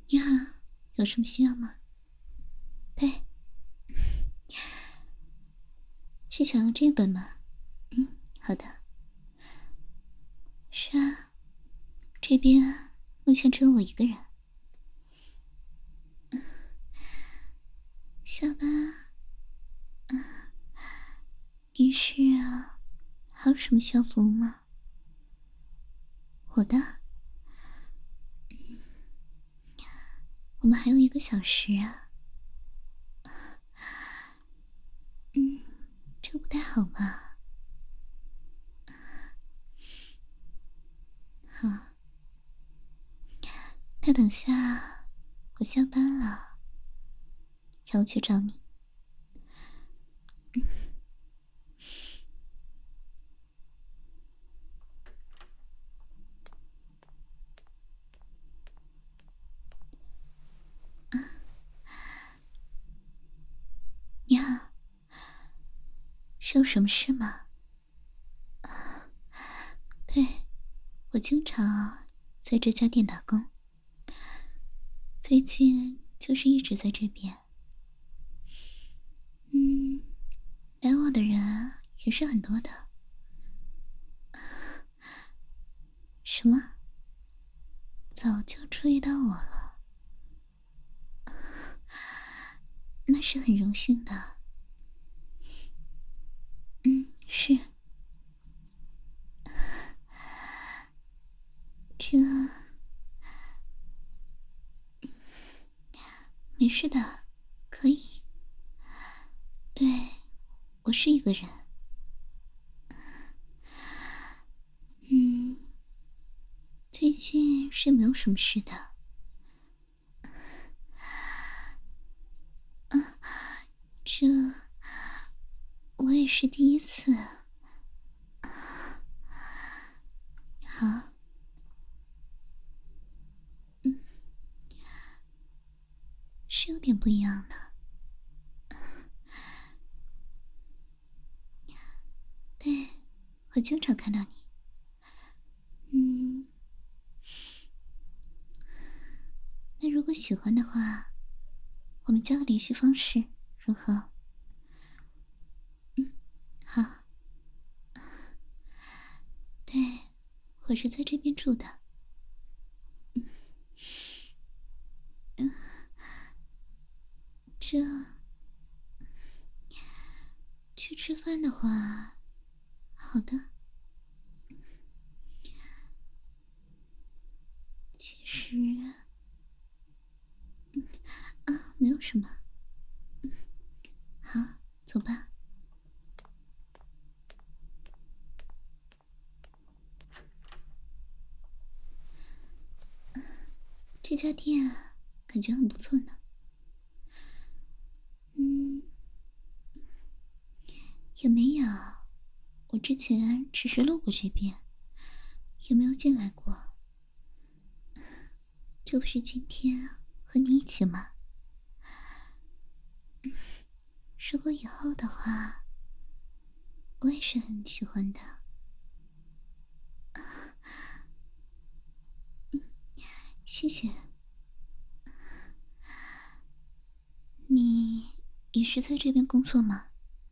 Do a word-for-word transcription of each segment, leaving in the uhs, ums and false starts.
你好，有什么需要吗？对，是想要这本吗？嗯，好的。是啊，这边目前只有我一个人。下班，你是啊？还有什么需要服务吗？我的，我们还有一个小时啊。嗯，这不太好吧？好，那等下我下班了，然后去找你。你好，是有什么事吗？对，我经常在这家店打工，最近就是一直在这边。嗯，来往的人也是很多的。什么？早就注意到我了？那是很荣幸的。嗯，是。这没事的，可以。对，我是一个人。嗯，最近是没有什么事的。啊，这我也是第一次。好，嗯，是有点不一样的。对，我经常看到你。嗯，那如果喜欢的话，我们加个联系方式，如何？嗯，好。对，我是在这边住的。嗯，这去吃饭的话，好的。其实，嗯啊，没有什么。嗯，好，走吧。这家店感觉很不错呢。嗯，也没有，我之前只是路过这边，也没有进来过。这不是今天和你一起吗？如果以后的话，我也是很喜欢的。嗯，谢谢。你也是在这边工作吗？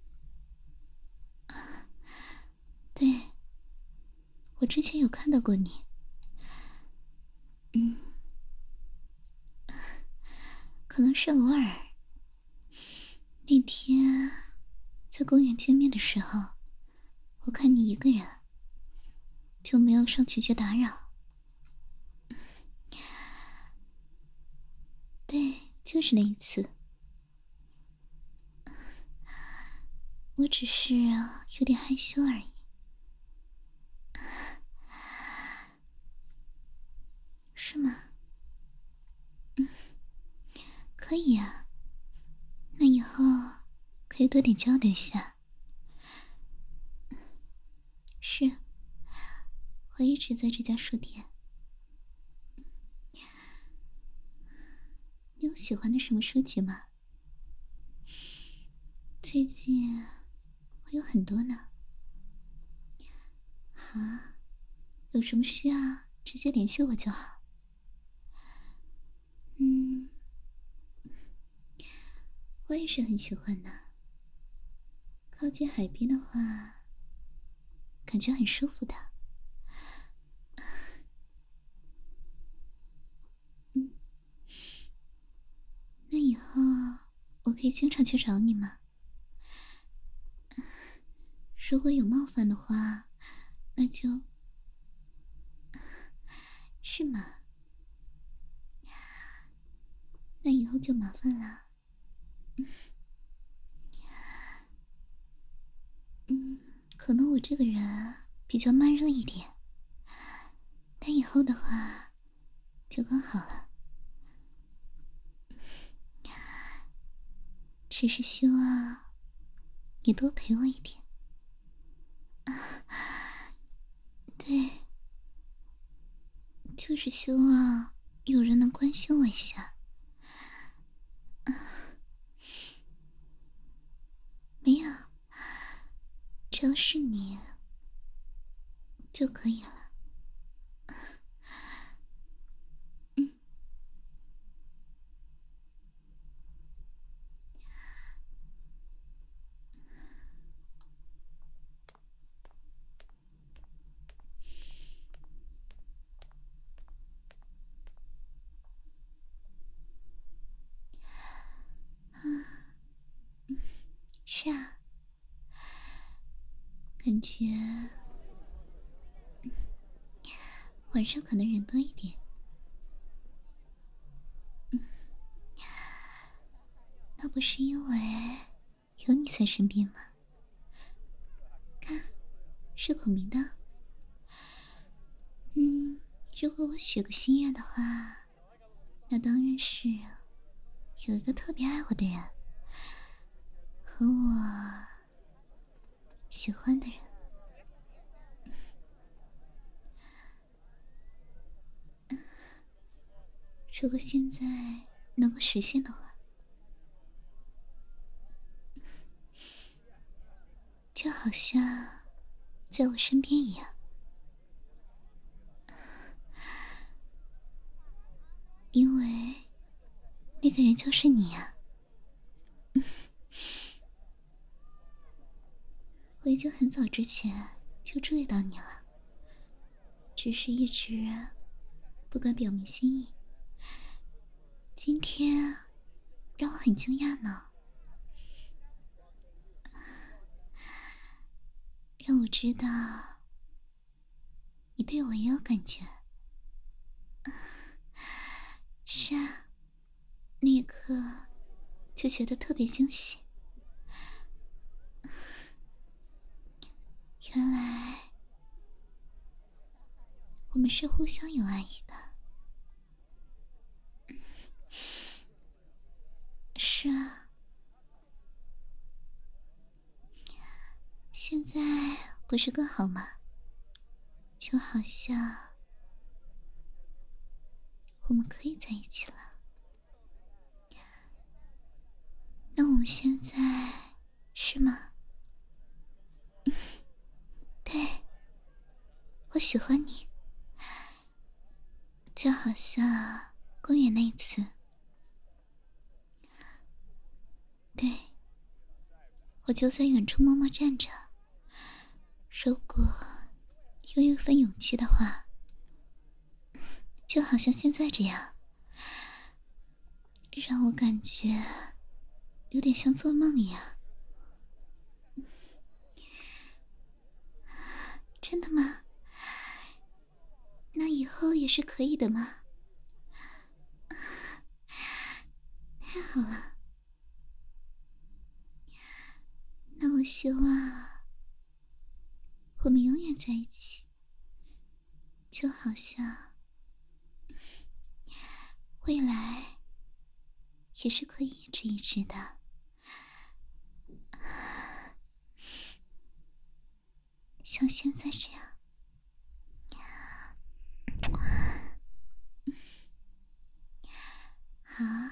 对，我之前有看到过你。嗯，可能是偶尔。那天在公园见面的时候，我看你一个人，就没有上前去打扰。对，就是那一次。我只是有点害羞而已。是吗？嗯，可以呀。那以后可以多点交流一下。是，我一直在这家书店。你有喜欢的什么书籍吗？最近我有很多呢。好，有什么需要直接联系我就好。 嗯，我也是很喜欢的。靠近海边的话，感觉很舒服的。嗯，那以后我可以经常去找你吗？如果有冒犯的话，那就……是吗？那以后就麻烦了。嗯，可能我这个人比较慢热一点，但以后的话就更好了。只是希望你多陪我一点。对，就是希望有人能关心我一下。没有，只要是你就可以了。嗯。是啊，感觉晚上可能人多一点。嗯，那不是因为有你在身边吗？看，是孔明灯。嗯，如果我许个心愿的话，那当然是有一个特别爱我的人，和我喜欢的人。如果现在能够实现的话，就好像在我身边一样。因为那个人就是你啊。我已经很早之前就注意到你了，只是一直不敢表明心意。今天让我很惊讶呢，让我知道你对我也有感觉。是啊，那一刻就觉得特别惊喜。原来我们是互相有爱意的。是啊，现在不是更好吗？就好像我们可以在一起了。那我们现在是吗？对，我喜欢你，就好像公园那一次。对，我就在远处默默站着。如果有一份勇气的话，就好像现在这样，让我感觉有点像做梦一样。真的吗？那以后也是可以的吗？太好了，那我希望我们永远在一起，就好像未来也是可以一直一直的。像现在这样。好，